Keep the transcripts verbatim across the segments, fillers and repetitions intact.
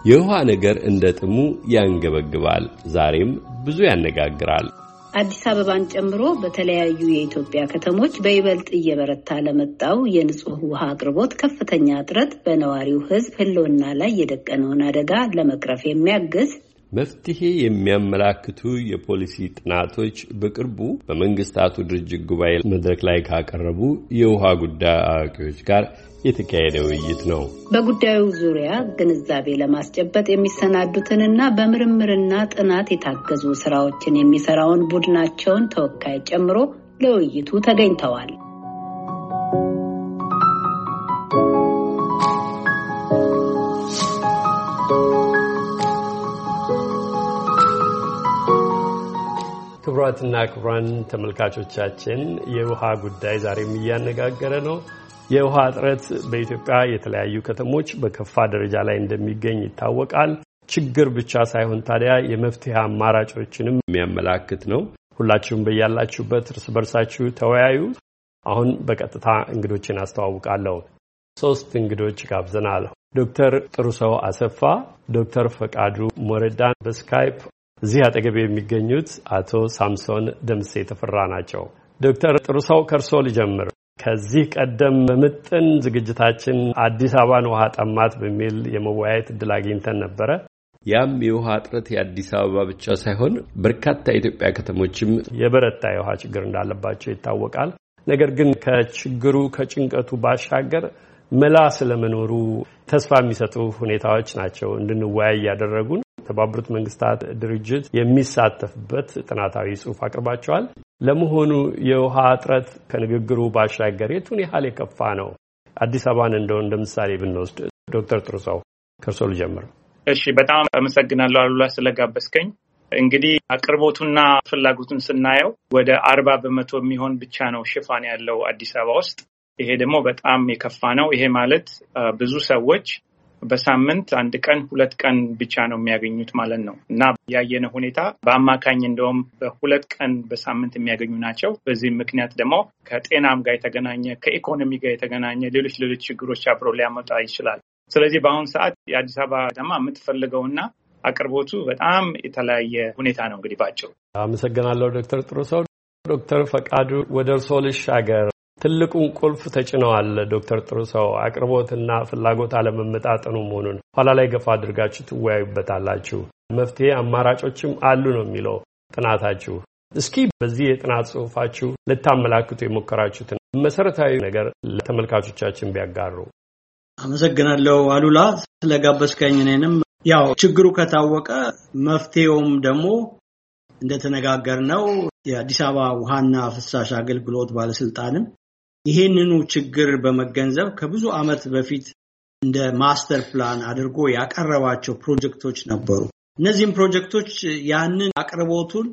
የውሃ ነገር እንደ ጥሙ ያንገበግባል፣ ዛሬም ብዙ ያነጋግራል። አዲስ አበባን ጨምሮ በተለያዩ የኢትዮጵያ ከተሞች በይበልጥ እየበረታ ለመጣው የንጹህ ውሃ አቅርቦት ከፍተኛ እጥረት በነዋሪው ሕዝብ ህልውና ላይ የደቀነውን አደጋ ለመቅረፍ የሚያግዝ መፍትሄ የሚያመላክቱ የፖሊሲ ጥናቶች በቅርቡ በመንግስታቱ ድርጅት ጉባኤ መድረክ ላይ ካቀረቡ የውሃ ጉዳይ አዋቂዎች ጋር የተካሄደ ውይይት ነው። በጉዳዩ ዙሪያ ግንዛቤ ለማስጨበጥ የሚሰናዱትንና በምርምርና ጥናት የታገዙ ስራዎችን የሚሰራውን ቡድናቸውን ተወካይ ጨምሮ ለውይይቱ ተገኝተዋል። ክቡራትና ክቡራን ተመልካቾቻችን የውሃ ጉዳይ ዛሬም እያነጋገረ ነው። የውሃ እጥረት በኢትዮጵያ የተለያዩ ከተሞች በከፋ ደረጃ ላይ እንደሚገኝ ይታወቃል። ችግር ብቻ ሳይሆን ታዲያ የመፍትሄ አማራጮችንም የሚያመላክት ነው። ሁላችሁም በያላችሁበት እርስ በርሳችሁ ተወያዩ። አሁን በቀጥታ እንግዶችን አስተዋውቃለሁ። ሶስት እንግዶች ጋብዘናል። ዶክተር ጥሩሰው አሰፋ፣ ዶክተር ፈቃዱ ሞረዳን በስካይፕ እዚህ አጠገብ የሚገኙት አቶ ሳምሶን ደምሴ ተፈራ ናቸው። ዶክተር ጥሩሰው ከርሶ ልጀምር። ከዚህ ቀደም በምጥን ዝግጅታችን አዲስ አበባን ውሃ ጠማት በሚል የመወያየት እድል አግኝተን ነበረ። ያም የውሃ እጥረት የአዲስ አበባ ብቻ ሳይሆን በርካታ የኢትዮጵያ ከተሞችም የበረታ የውሃ ችግር እንዳለባቸው ይታወቃል። ነገር ግን ከችግሩ ከጭንቀቱ ባሻገር መላ ስለመኖሩ ተስፋ የሚሰጡ ሁኔታዎች ናቸው እንድንወያይ ያደረጉን። የተባበሩት መንግስታት ድርጅት የሚሳተፍበት ጥናታዊ ጽሑፍ አቅርባቸዋል። ለመሆኑ የውሃ እጥረት ከንግግሩ ባሻገር የቱን ያህል የከፋ ነው? አዲስ አበባን እንደው እንደ ምሳሌ ብንወስድ ዶክተር ጥሩሰው ከርሶ ልጀምር። እሺ፣ በጣም አመሰግናለሁ አሉላ ስለጋበዝከኝ። እንግዲህ አቅርቦቱና ፍላጎቱን ስናየው ወደ አርባ በመቶ የሚሆን ብቻ ነው ሽፋን ያለው አዲስ አበባ ውስጥ። ይሄ ደግሞ በጣም የከፋ ነው። ይሄ ማለት ብዙ ሰዎች በሳምንት አንድ ቀን ሁለት ቀን ብቻ ነው የሚያገኙት ማለት ነው። እና ያየነው ሁኔታ በአማካኝ እንደውም በሁለት ቀን በሳምንት የሚያገኙ ናቸው። በዚህ ምክንያት ደግሞ ከጤናም ጋር የተገናኘ ከኢኮኖሚ ጋር የተገናኘ ሌሎች ሌሎች ችግሮች አብሮ ሊያመጣ ይችላል። ስለዚህ በአሁኑ ሰዓት የአዲስ አበባ ከተማ የምትፈልገውና አቅርቦቱ በጣም የተለያየ ሁኔታ ነው። እንግዲህ ባጭሩ አመሰግናለሁ ዶክተር ጥሩሰው። ዶክተር ፈቃዱ ወደ እርስዎ ልሻገር። ትልቁን ቁልፍ ተጭነዋል ዶክተር ጥሩሰው፣ አቅርቦትና ፍላጎት አለመመጣጠኑ መሆኑን ኋላ ላይ ገፋ አድርጋችሁ ትወያዩበታላችሁ። መፍትሄ አማራጮችም አሉ ነው የሚለው ጥናታችሁ። እስኪ በዚህ የጥናት ጽሑፋችሁ ልታመላክቱ የሞከራችሁትን መሰረታዊ ነገር ለተመልካቾቻችን ቢያጋሩ። አመሰግናለሁ አሉላ ስለጋበዝከኝ። እኔንም ያው ችግሩ ከታወቀ መፍትሄውም ደግሞ እንደተነጋገርነው የአዲስ አበባ ውሃና ፍሳሽ አገልግሎት ባለስልጣንም ይሄንኑ ችግር በመገንዘብ ከብዙ ዓመት በፊት እንደ ማስተር ፕላን አድርጎ ያቀረባቸው ፕሮጀክቶች ነበሩ። እነዚህም ፕሮጀክቶች ያንን አቅርቦቱን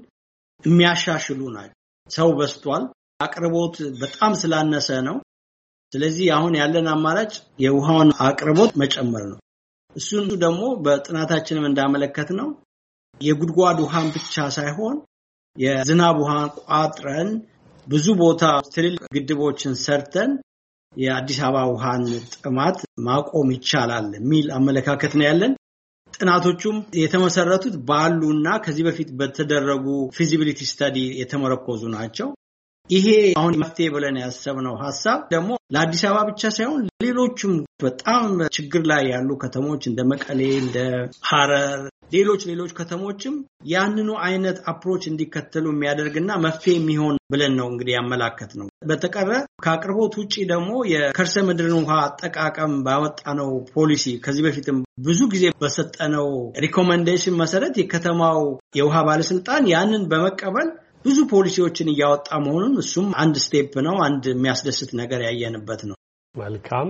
የሚያሻሽሉ ናቸው። ሰው በስቷል፣ አቅርቦት በጣም ስላነሰ ነው። ስለዚህ አሁን ያለን አማራጭ የውሃውን አቅርቦት መጨመር ነው። እሱን ደግሞ በጥናታችንም እንዳመለከትነው የጉድጓድ ውሃን ብቻ ሳይሆን የዝናብ ውሃን ቋጥረን ብዙ ቦታ ትልልቅ ግድቦችን ሰርተን የአዲስ አበባ ውሃን ጥማት ማቆም ይቻላል የሚል አመለካከት ነው ያለን። ጥናቶቹም የተመሰረቱት ባሉና ከዚህ በፊት በተደረጉ ፊዚቢሊቲ ስታዲ የተመረኮዙ ናቸው። ይሄ አሁን መፍትሄ ብለን ያሰብነው ሐሳብ ደግሞ ለአዲስ አበባ ብቻ ሳይሆን ሌሎችም በጣም ችግር ላይ ያሉ ከተሞች እንደ መቀሌ፣ እንደ ሐረር፣ ሌሎች ሌሎች ከተሞችም ያንኑ አይነት አፕሮች እንዲከተሉ የሚያደርግና መፍትሄ የሚሆን ብለን ነው እንግዲህ ያመላከት ነው። በተቀረ ከአቅርቦት ውጪ ደግሞ የከርሰ ምድርን ውሃ አጠቃቀም ባወጣነው ፖሊሲ ከዚህ በፊትም ብዙ ጊዜ በሰጠነው ሪኮመንዴሽን መሰረት የከተማው የውሃ ባለስልጣን ያንን በመቀበል ብዙ ፖሊሲዎችን እያወጣ መሆኑን እሱም አንድ ስቴፕ ነው፣ አንድ የሚያስደስት ነገር ያየንበት ነው። መልካም።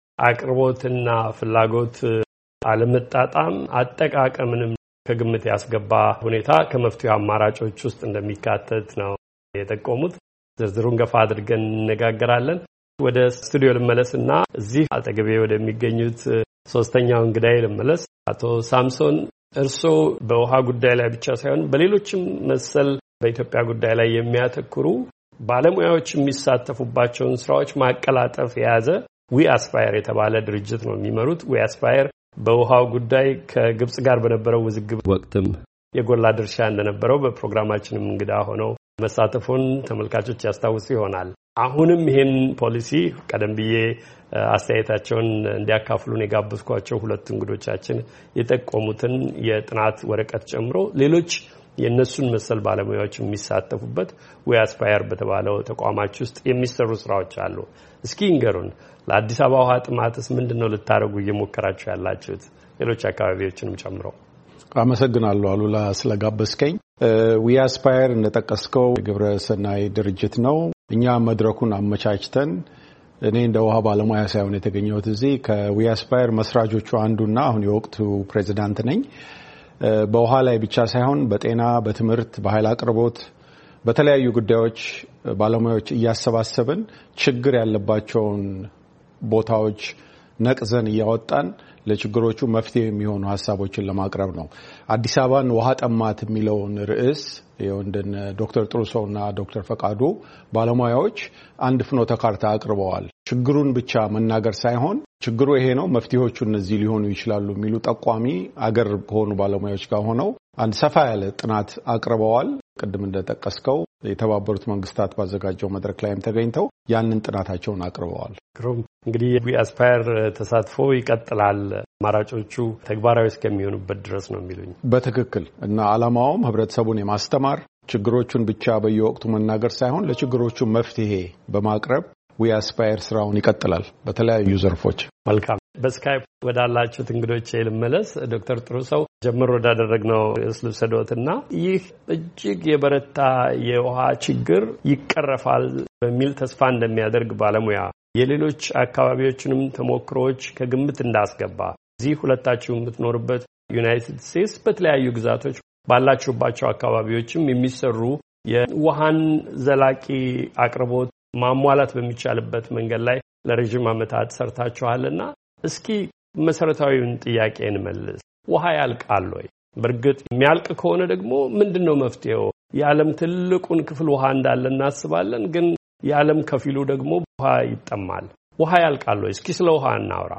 አቅርቦትና ፍላጎት አለመጣጣም አጠቃቀምንም ከግምት ያስገባ ሁኔታ ከመፍትሄ አማራጮች ውስጥ እንደሚካተት ነው የጠቆሙት። ዝርዝሩን ገፋ አድርገን እንነጋገራለን። ወደ ስቱዲዮ ልመለስና እዚህ አጠገቤ ወደሚገኙት ሶስተኛው እንግዳይ ልመለስ። አቶ ሳምሶን፣ እርስዎ በውሃ ጉዳይ ላይ ብቻ ሳይሆን በሌሎችም መሰል በኢትዮጵያ ጉዳይ ላይ የሚያተኩሩ ባለሙያዎች የሚሳተፉባቸውን ስራዎች ማቀላጠፍ የያዘ ዊ አስፓየር የተባለ ድርጅት ነው የሚመሩት። ዊ አስፓየር በውሃው ጉዳይ ከግብጽ ጋር በነበረው ውዝግብ ወቅትም የጎላ ድርሻ እንደነበረው በፕሮግራማችንም እንግዳ ሆነው መሳተፉን ተመልካቾች ያስታውሱ ይሆናል። አሁንም ይሄን ፖሊሲ ቀደም ብዬ አስተያየታቸውን እንዲያካፍሉን የጋበዝኳቸው ሁለት እንግዶቻችን የጠቆሙትን የጥናት ወረቀት ጨምሮ ሌሎች የነሱን መሰል ባለሙያዎች የሚሳተፉበት ዊአስፓየር በተባለው ተቋማች ውስጥ የሚሰሩ ስራዎች አሉ። እስኪ እንገሩን፣ ለአዲስ አበባ ውሃ ጥማትስ ምንድነው ልታረጉ እየሞከራችሁ ያላችሁት? ሌሎች አካባቢዎችንም ጨምሮ። አመሰግናለሁ አሉላ ስለጋበዝከኝ። ዊአስፓየር እንደጠቀስከው ግብረ ሰናይ ድርጅት ነው። እኛ መድረኩን አመቻችተን እኔ እንደ ውሃ ባለሙያ ሳይሆን የተገኘሁት እዚህ ከዊአስፓየር መስራቾቹ አንዱና አሁን የወቅቱ ፕሬዚዳንት ነኝ። በውሃ ላይ ብቻ ሳይሆን በጤና፣ በትምህርት፣ በኃይል አቅርቦት በተለያዩ ጉዳዮች ባለሙያዎች እያሰባሰብን ችግር ያለባቸውን ቦታዎች ነቅዘን እያወጣን ለችግሮቹ መፍትሄ የሚሆኑ ሐሳቦችን ለማቅረብ ነው። አዲስ አበባን ውሃ ጠማት የሚለውን ርዕስ የወንደን ዶክተር ጥሩሰውና ዶክተር ፈቃዱ ባለሙያዎች አንድ ፍኖተ ካርታ አቅርበዋል። ችግሩን ብቻ መናገር ሳይሆን ችግሩ ይሄ ነው፣ መፍትሄዎቹ እነዚህ ሊሆኑ ይችላሉ የሚሉ ጠቋሚ አገር ከሆኑ ባለሙያዎች ጋር ሆነው አንድ ሰፋ ያለ ጥናት አቅርበዋል። ቅድም እንደጠቀስከው የተባበሩት መንግስታት ባዘጋጀው መድረክ ላይም ተገኝተው ያንን ጥናታቸውን አቅርበዋል። እንግዲህ ዊአስፓየር ተሳትፎ ይቀጥላል፣ አማራጮቹ ተግባራዊ እስከሚሆኑበት ድረስ ነው የሚሉኝ። በትክክል እና ዓላማውም ህብረተሰቡን የማስተማር ችግሮቹን ብቻ በየወቅቱ መናገር ሳይሆን ለችግሮቹ መፍትሄ በማቅረብ ዊአስፓየር ስራውን ይቀጥላል በተለያዩ ዘርፎች። መልካም። በስካይፕ ወዳላችሁት እንግዶቼ ልመለስ። ዶክተር ጥሩሰው ጀምሮ ወዳደረግነው ርዕስ ልውሰዶትና ይህ እጅግ የበረታ የውሃ ችግር ይቀረፋል በሚል ተስፋ እንደሚያደርግ ባለሙያ የሌሎች አካባቢዎችንም ተሞክሮዎች ከግምት እንዳስገባ እዚህ ሁለታችሁ የምትኖርበት ዩናይትድ ስቴትስ በተለያዩ ግዛቶች ባላችሁባቸው አካባቢዎችም የሚሰሩ የውሃን ዘላቂ አቅርቦት ማሟላት በሚቻልበት መንገድ ላይ ለረጅም ዓመታት ሰርታችኋልና እስኪ መሰረታዊውን ጥያቄ እንመልስ። ውሃ ያልቃል ወይ? በእርግጥ የሚያልቅ ከሆነ ደግሞ ምንድነው መፍትሄው? የዓለም ትልቁን ክፍል ውሃ እንዳለ እናስባለን፣ ግን የዓለም ከፊሉ ደግሞ ውሃ ይጠማል። ውሃ ያልቃል ወይ? እስኪ ስለ ውሃ እናውራ።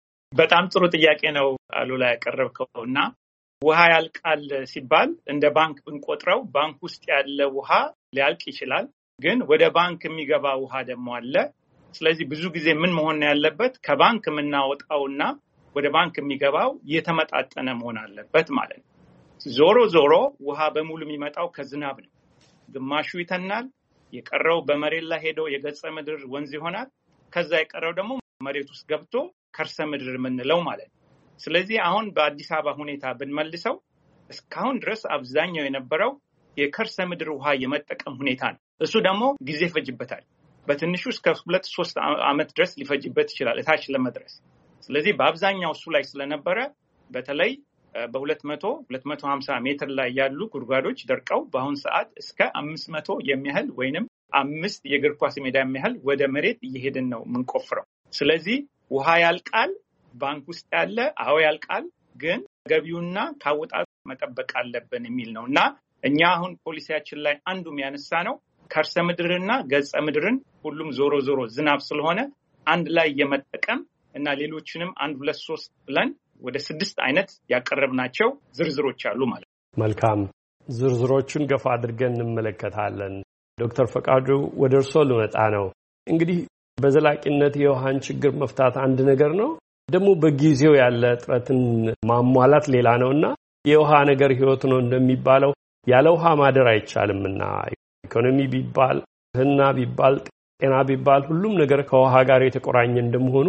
በጣም ጥሩ ጥያቄ ነው አሉላ ያቀረብከውና ውሃ ያልቃል ሲባል እንደ ባንክ ብንቆጥረው ባንክ ውስጥ ያለ ውሃ ሊያልቅ ይችላል፣ ግን ወደ ባንክ የሚገባ ውሃ ደግሞ አለ። ስለዚህ ብዙ ጊዜ ምን መሆን ያለበት ከባንክ የምናወጣውና ወደ ባንክ የሚገባው የተመጣጠነ መሆን አለበት ማለት ነው። ዞሮ ዞሮ ውሃ በሙሉ የሚመጣው ከዝናብ ነው። ግማሹ ይተናል፣ የቀረው በመሬት ላይ ሄዶ የገጸ ምድር ወንዝ ይሆናል። ከዛ የቀረው ደግሞ መሬት ውስጥ ገብቶ ከርሰ ምድር የምንለው ማለት ነው። ስለዚህ አሁን በአዲስ አበባ ሁኔታ ብንመልሰው እስካሁን ድረስ አብዛኛው የነበረው የከርሰ ምድር ውሃ የመጠቀም ሁኔታ ነው። እሱ ደግሞ ጊዜ ይፈጅበታል። በትንሹ እስከ ሁለት ሶስት ዓመት ድረስ ሊፈጅበት ይችላል እታች ለመድረስ። ስለዚህ በአብዛኛው እሱ ላይ ስለነበረ በተለይ በሁለት መቶ ሁለት መቶ ሀምሳ ሜትር ላይ ያሉ ጉድጓዶች ደርቀው በአሁን ሰዓት እስከ አምስት መቶ የሚያህል ወይንም አምስት የእግር ኳስ ሜዳ የሚያህል ወደ መሬት እየሄድን ነው የምንቆፍረው። ስለዚህ ውሃ ያልቃል ባንክ ውስጥ ያለ አዎ ያልቃል፣ ግን ገቢውና ካወጣጡ መጠበቅ አለብን የሚል ነው እና እኛ አሁን ፖሊሲያችን ላይ አንዱ የሚያነሳ ነው ከርሰ ምድርና ገጸ ምድርን ሁሉም ዞሮ ዞሮ ዝናብ ስለሆነ አንድ ላይ የመጠቀም እና ሌሎችንም አንድ ሁለት ሶስት ብለን ወደ ስድስት አይነት ያቀረብናቸው ዝርዝሮች አሉ ማለት ነው። መልካም፣ ዝርዝሮቹን ገፋ አድርገን እንመለከታለን። ዶክተር ፈቃዱ ወደ እርስዎ ልመጣ ነው። እንግዲህ በዘላቂነት የውሃን ችግር መፍታት አንድ ነገር ነው፣ ደግሞ በጊዜው ያለ ጥረትን ማሟላት ሌላ ነውና የውሃ ነገር ህይወት ነው እንደሚባለው ያለ ውሃ ማደር አይቻልምና ኢኮኖሚ ቢባል ህና ቢባል ጤና ቢባል ሁሉም ነገር ከውሃ ጋር የተቆራኘ እንደመሆኑ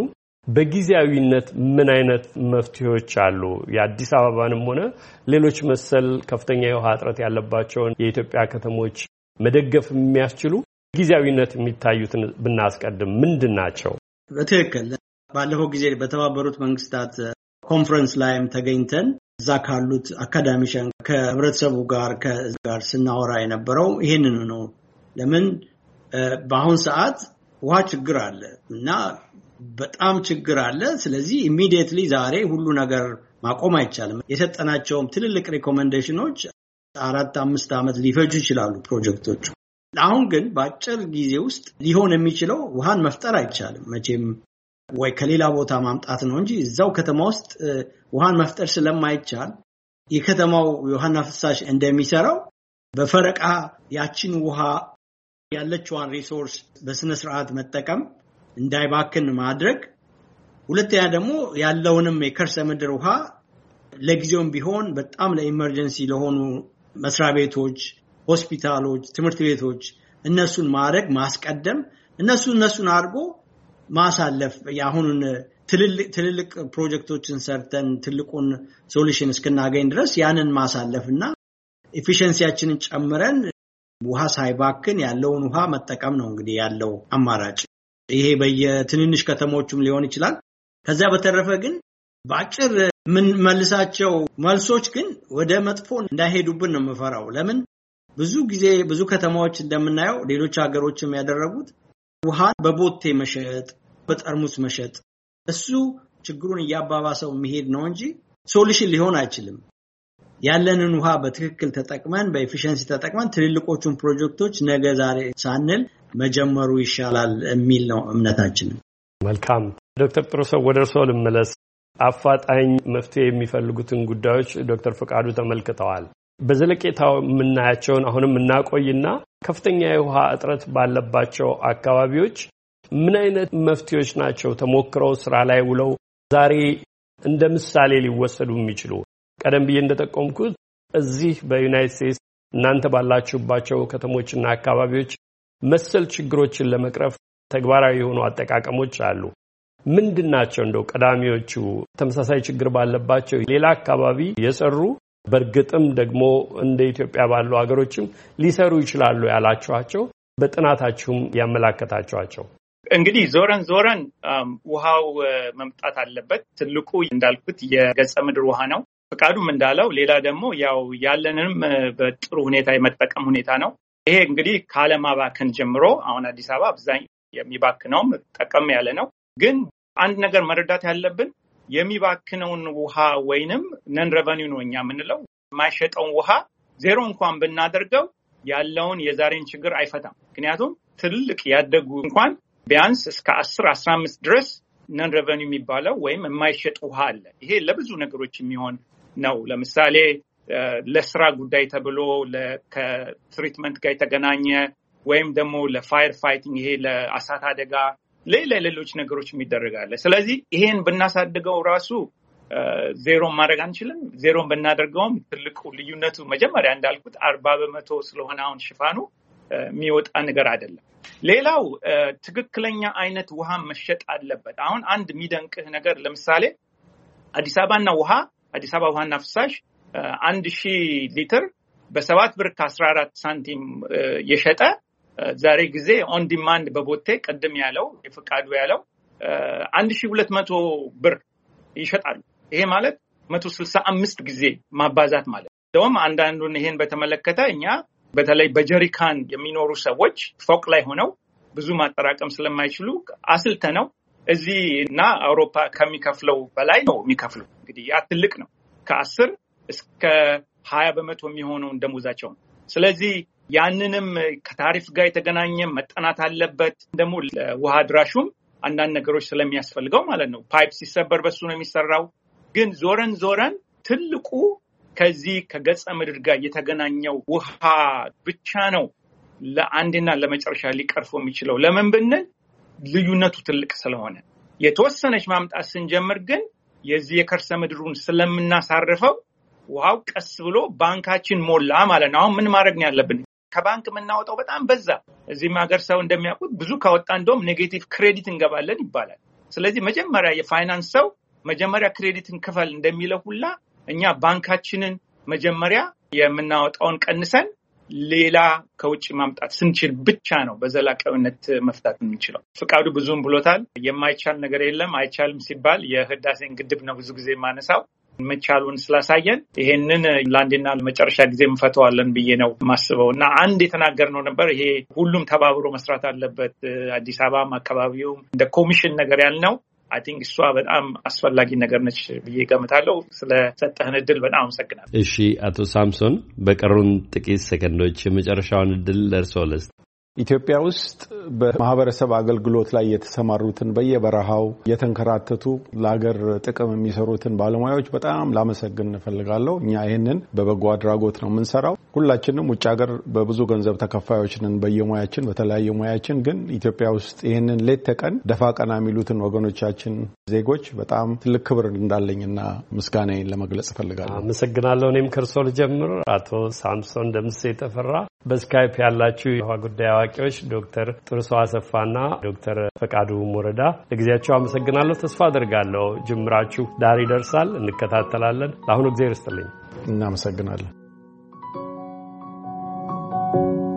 በጊዜያዊነት ምን አይነት መፍትሄዎች አሉ? የአዲስ አበባንም ሆነ ሌሎች መሰል ከፍተኛ የውሃ እጥረት ያለባቸውን የኢትዮጵያ ከተሞች መደገፍ የሚያስችሉ ጊዜያዊነት የሚታዩትን ብናስቀድም ምንድን ናቸው? በትክክል ባለፈው ጊዜ በተባበሩት መንግስታት ኮንፈረንስ ላይም ተገኝተን እዛ ካሉት አካዳሚሽን ከህብረተሰቡ ጋር ከጋር ስናወራ የነበረው ይሄንን ነው። ለምን በአሁን ሰዓት ውሃ ችግር አለ እና በጣም ችግር አለ። ስለዚህ ኢሚዲየትሊ ዛሬ ሁሉ ነገር ማቆም አይቻልም። የሰጠናቸውም ትልልቅ ሪኮመንዴሽኖች አራት አምስት ዓመት ሊፈጁ ይችላሉ ፕሮጀክቶቹ። አሁን ግን በአጭር ጊዜ ውስጥ ሊሆን የሚችለው ውሃን መፍጠር አይቻልም። መቼም ወይ ከሌላ ቦታ ማምጣት ነው እንጂ እዛው ከተማ ውስጥ ውሃን መፍጠር ስለማይቻል የከተማው የውሃና ፍሳሽ እንደሚሰራው በፈረቃ ያቺን ውሃ ያለችዋን ሪሶርስ በስነ ስርዓት መጠቀም እንዳይባክን ማድረግ ሁለተኛ ደግሞ ያለውንም የከርሰ ምድር ውሃ ለጊዜውም ቢሆን በጣም ለኢመርጀንሲ ለሆኑ መስሪያ ቤቶች ሆስፒታሎች ትምህርት ቤቶች እነሱን ማድረግ ማስቀደም እነሱ እነሱን አድርጎ ማሳለፍ ያሁኑን ትልልቅ ትልልቅ ፕሮጀክቶችን ሰርተን ትልቁን ሶሉሽን እስከናገኝ ድረስ ያንን ማሳለፍና ኤፊሺየንሲያችንን ጨምረን ውሃ ሳይባክን ያለውን ውሃ መጠቀም ነው እንግዲህ ያለው አማራጭ ይሄ በየትንንሽ ከተሞችም ሊሆን ይችላል ከዛ በተረፈ ግን ባጭር ምን መልሳቸው መልሶች ግን ወደ መጥፎ እንዳይሄዱብን ነው መፈራው ለምን ብዙ ጊዜ ብዙ ከተማዎች እንደምናየው ሌሎች ሀገሮችም ያደረጉት ውሃ በቦቴ መሸጥ በጠርሙስ መሸጥ እሱ ችግሩን ያባባሰው መሄድ ነው እንጂ ሶሉሽን ሊሆን አይችልም ያለንን ውሃ በትክክል ተጠቅመን በኤፊሺየንሲ ተጠቅመን ትልልቆቹን ፕሮጀክቶች ነገ ዛሬ ሳንል መጀመሩ ይሻላል የሚል ነው እምነታችን መልካም ዶክተር ጥሩሰው ወደ እርስዎ ልመለስ አፋጣኝ መፍትሄ የሚፈልጉትን ጉዳዮች ዶክተር ፈቃዱ ተመልክተዋል በዘለቄታው ምናያቸውን አሁንም እናቆይና ከፍተኛ የውሃ እጥረት ባለባቸው አካባቢዎች ምን አይነት መፍትሄዎች ናቸው ተሞክረው ስራ ላይ ውለው ዛሬ እንደ ምሳሌ ሊወሰዱ የሚችሉ ቀደም ብዬ እንደተጠቆምኩት እዚህ በዩናይትድ ስቴትስ እናንተ ባላችሁባቸው ከተሞችና አካባቢዎች መሰል ችግሮችን ለመቅረፍ ተግባራዊ የሆኑ አጠቃቀሞች አሉ ምንድናቸው እንደው ቀዳሚዎቹ ተመሳሳይ ችግር ባለባቸው ሌላ አካባቢ የሰሩ በርግጥም ደግሞ እንደ ኢትዮጵያ ባሉ ሀገሮችም ሊሰሩ ይችላሉ ያላችኋቸው በጥናታችሁም ያመላከታችኋቸው እንግዲህ ዞረን ዞረን ውሃው መምጣት አለበት ትልቁ እንዳልኩት የገጸ ምድር ውሃ ነው ፈቃዱም እንዳለው ሌላ ደግሞ ያው ያለንም በጥሩ ሁኔታ የመጠቀም ሁኔታ ነው ይሄ እንግዲህ ካለማባከን ጀምሮ አሁን አዲስ አበባ አብዛኛው የሚባክነው ጠቀም ያለ ነው ግን አንድ ነገር መረዳት ያለብን የሚባክነውን ውሃ ወይንም ነን ሬቨኒው ነው እኛ የምንለው ማይሸጠውን ውሃ ዜሮ እንኳን ብናደርገው ያለውን የዛሬን ችግር አይፈታም ምክንያቱም ትልቅ ያደጉ እንኳን ቢያንስ እስከ አስር አስራ አምስት ድረስ ነን ሬቨኒው የሚባለው ወይም የማይሸጥ ውሃ አለ ይሄ ለብዙ ነገሮች የሚሆን ነው ለምሳሌ ለስራ ጉዳይ ተብሎ ለትሪትመንት ጋር የተገናኘ ወይም ደግሞ ለፋየር ፋይቲንግ ይሄ ለአሳት አደጋ ሌላ ሌሎች ነገሮች የሚደረጋለ ስለዚህ ይሄን ብናሳድገው ራሱ ዜሮ ማድረግ አንችልም ዜሮን ብናደርገውም ትልቁ ልዩነቱ መጀመሪያ እንዳልኩት አርባ በመቶ ስለሆነ አሁን ሽፋኑ የሚወጣ ነገር አይደለም ሌላው ትክክለኛ አይነት ውሃ መሸጥ አለበት አሁን አንድ የሚደንቅህ ነገር ለምሳሌ አዲስ አበባና ውሃ አዲስ አበባ ውሃና ፍሳሽ አንድ ሺህ ሊትር በሰባት ብር ከአስራ አራት ሳንቲም የሸጠ ዛሬ ጊዜ ኦን ዲማንድ በቦቴ ቀደም ያለው የፈቃዱ ያለው አንድ ሺህ ሁለት መቶ ብር ይሸጣሉ ይሄ ማለት መቶ ስልሳ አምስት ጊዜ ማባዛት ማለት ደም አንዳንዱን ይሄን በተመለከተ እኛ በተለይ በጀሪካን የሚኖሩ ሰዎች ፎቅ ላይ ሆነው ብዙ ማጠራቀም ስለማይችሉ አስልተነው እዚህና አውሮፓ ከሚከፍለው በላይ ነው የሚከፍሉ እንግዲህ ያ ትልቅ ነው ከአስር እስከ ሀያ በመቶ የሚሆነው ደሞዛቸው ስለዚህ ያንንም ከታሪፍ ጋር የተገናኘ መጠናት አለበት ደግሞ ለውሃ ድራሹም አንዳንድ ነገሮች ስለሚያስፈልገው ማለት ነው ፓይፕ ሲሰበር በሱ ነው የሚሰራው ግን ዞረን ዞረን ትልቁ ከዚህ ከገጸ ምድር ጋር የተገናኘው ውሃ ብቻ ነው ለአንድና ለመጨረሻ ሊቀርፈው የሚችለው ለምን ብንል ልዩነቱ ትልቅ ስለሆነ የተወሰነች ማምጣት ስንጀምር ግን የዚህ የከርሰ ምድሩን ስለምናሳርፈው ውሃው ቀስ ብሎ ባንካችን ሞላ ማለት ነው አሁን ምን ማድረግ ነው ያለብን ከባንክ የምናወጣው በጣም በዛ እዚህም ሀገር ሰው እንደሚያውቁት ብዙ ካወጣ እንደውም ኔጌቲቭ ክሬዲት እንገባለን ይባላል ስለዚህ መጀመሪያ የፋይናንስ ሰው መጀመሪያ ክሬዲትን ክፈል እንደሚለው ሁላ እኛ ባንካችንን መጀመሪያ የምናወጣውን ቀንሰን ሌላ ከውጭ ማምጣት ስንችል ብቻ ነው በዘላቂነት መፍታት የምንችለው ፍቃዱ ብዙም ብሎታል የማይቻል ነገር የለም አይቻልም ሲባል የህዳሴን ግድብ ነው ብዙ ጊዜ ማነሳው መቻሉን ስላሳየን ይሄንን ላንድና ለመጨረሻ ጊዜ እንፈተዋለን ብዬ ነው ማስበውና አንድ የተናገርነው ነበር ይሄ ሁሉም ተባብሮ መስራት አለበት አዲስ አበባም አካባቢው እንደ ኮሚሽን ነገር ያልነው አይ ቲንክ እሷ በጣም አስፈላጊ ነገር ነች ብዬ ገምታለሁ ስለሰጠህን እድል በጣም አመሰግናለሁ እሺ አቶ ሳምሶን በቀሩን ጥቂት ሰከንዶች የመጨረሻውን እድል ለርሶ ልስጥ ኢትዮጵያ ውስጥ በማህበረሰብ አገልግሎት ላይ የተሰማሩትን በየበረሃው የተንከራተቱ ለሀገር ጥቅም የሚሰሩትን ባለሙያዎች በጣም ላመሰግን እፈልጋለሁ። እኛ ይሄንን በበጎ አድራጎት ነው የምንሰራው። ሁላችንም ውጭ ሀገር በብዙ ገንዘብ ተከፋዮች ነን በየሙያችን በተለያየ ሙያችን፣ ግን ኢትዮጵያ ውስጥ ይሄንን ሌት ተቀን ደፋ ቀና የሚሉትን ወገኖቻችን ዜጎች በጣም ትልቅ ክብር እንዳለኝና ምስጋናዬን ለመግለጽ እፈልጋለሁ። አመሰግናለሁ። እኔም ከርሶ ልጀምር። አቶ ሳምሶን ደምሴ ተፈራ፣ በስካይፕ ያላችሁ የውሃ ጉዳይ አዋቂዎች ዶክተር ጥርሶ አሰፋና ዶክተር ፈቃዱ ሞረዳ ለጊዜያቸው አመሰግናለሁ። ተስፋ አደርጋለሁ ጅምራችሁ ዳር ይደርሳል። እንከታተላለን። ለአሁኑ ጊዜ ይስጥልኝ። እናመሰግናለን።